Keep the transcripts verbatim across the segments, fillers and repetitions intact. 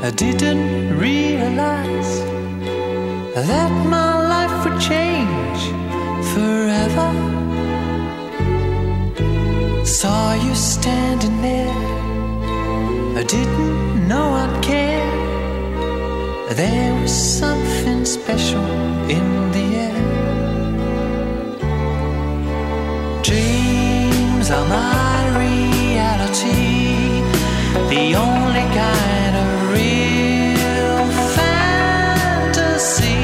I didn't realize that my life would change forever. Saw you standing there, I didn't know I'd care. There was something special in the air. Dreams are my reality, the only kind of real fantasy.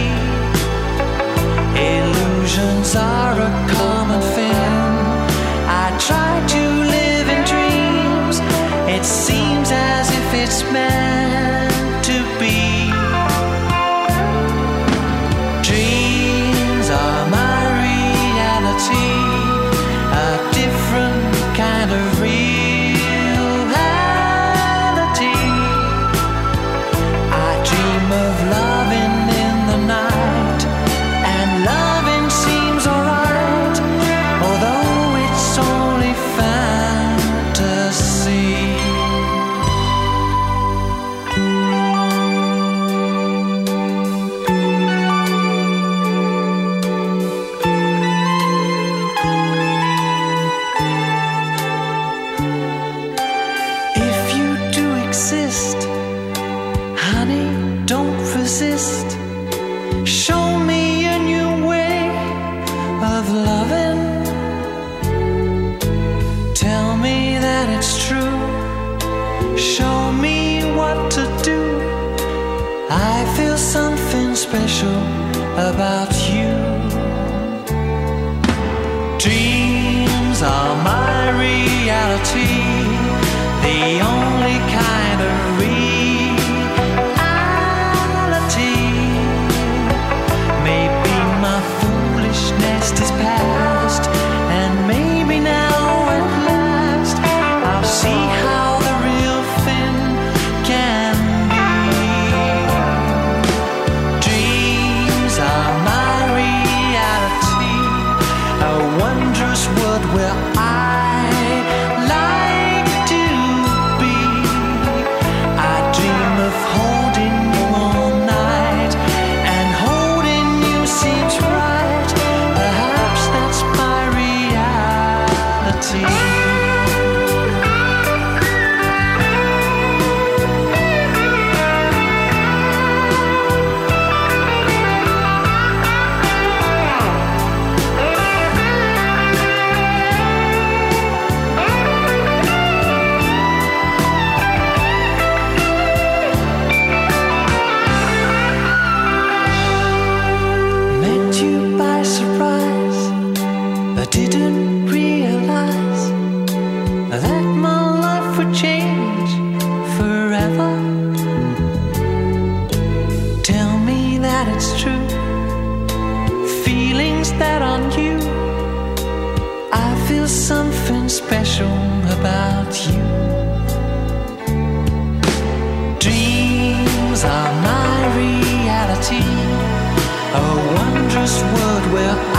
Illusions are a common thing. I try to live in dreams. It seems as if it's meant to be. Dreams are my reality, a different kind of reality. I dream of loving in the night, and loving seems alright, although it's only fantasy. If you do exist, honey, don't resist. Show me a new way of loving. Tell me that it's true. Show me what to do. I feel something special about you. Dreams are my reality, the only kind of reality. Maybe my foolishness is past, and maybe now at last I'll see how the real thing can be. Dreams are my reality, a wondrous world where I like to be. I dream of holding you all night, and holding you seems right. Perhaps that's my reality. Met you by surprise, I didn't realize that my life would change forever. Tell me that it's true, feelings that aren't you. I feel something special about you. Dreams are my reality, a wondrous world where